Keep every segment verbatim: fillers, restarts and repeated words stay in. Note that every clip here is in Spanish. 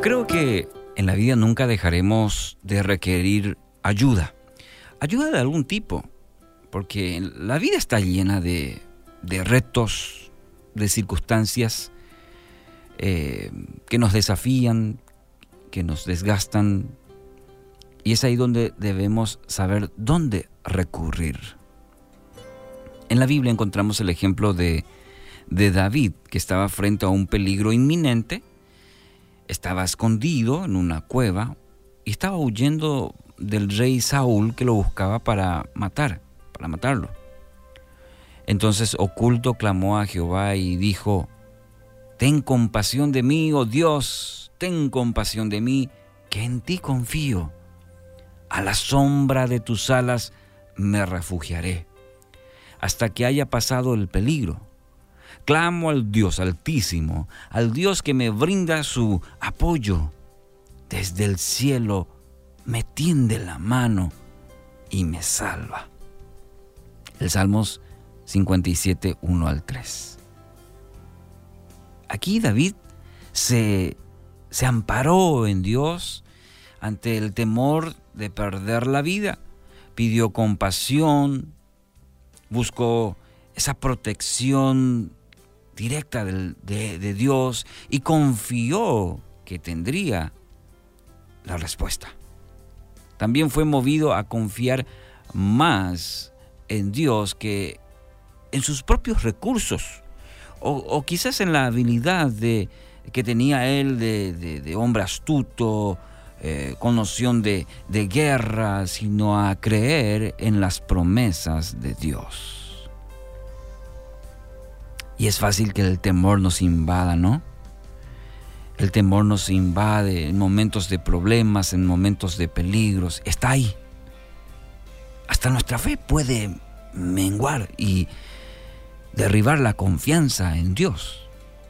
creo que en la vida nunca dejaremos de requerir ayuda. Ayuda de algún tipo, porque la vida está llena de, de retos, de circunstancias eh, que nos desafían, que nos desgastan, y es ahí donde debemos saber dónde recurrir. En la Biblia encontramos el ejemplo de, de David, que estaba frente a un peligro inminente, estaba escondido en una cueva y estaba huyendo del rey Saúl, que lo buscaba para matar, para matarlo. Entonces, oculto, clamó a Jehová y dijo: ten compasión de mí, oh Dios, ten compasión de mí, que en ti confío. A la sombra de tus alas me refugiaré, hasta que haya pasado el peligro. Clamo al Dios Altísimo, al Dios que me brinda su apoyo. Desde el cielo me tiende la mano y me salva. El Salmos cincuenta y siete, uno al tres. Aquí David se, se amparó en Dios ante el temor de perder la vida. Pidió compasión, buscó esa protección directa de, de, de Dios y confió que tendría la respuesta. También fue movido a confiar más en Dios que en sus propios recursos, o, o quizás en la habilidad de, que tenía él de, de, de hombre astuto, eh, con noción de, de guerra, sino a creer en las promesas de Dios. Y es fácil que el temor nos invada, ¿no? El temor nos invade en momentos de problemas, en momentos de peligros. Está ahí. Hasta nuestra fe puede menguar y derribar la confianza en Dios.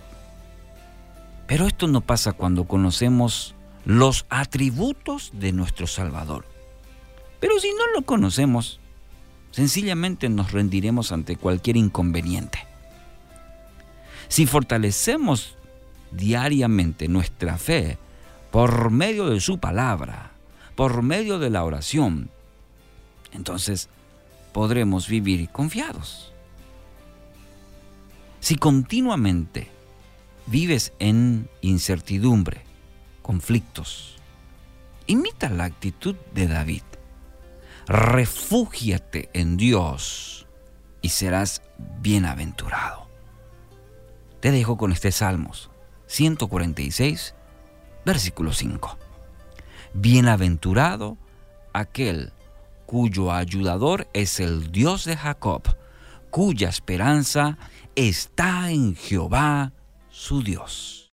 Pero esto no pasa cuando conocemos los atributos de nuestro Salvador. Pero si no lo conocemos, sencillamente nos rendiremos ante cualquier inconveniente. Si fortalecemos diariamente nuestra fe por medio de su palabra, por medio de la oración, entonces podremos vivir confiados. Si continuamente vives en incertidumbre, conflictos, imita la actitud de David. Refúgiate en Dios y serás bienaventurado. Te dejo con este Salmos ciento cuarenta y seis, versículo cinco. Bienaventurado aquel cuyo ayudador es el Dios de Jacob, cuya esperanza está en Jehová su Dios.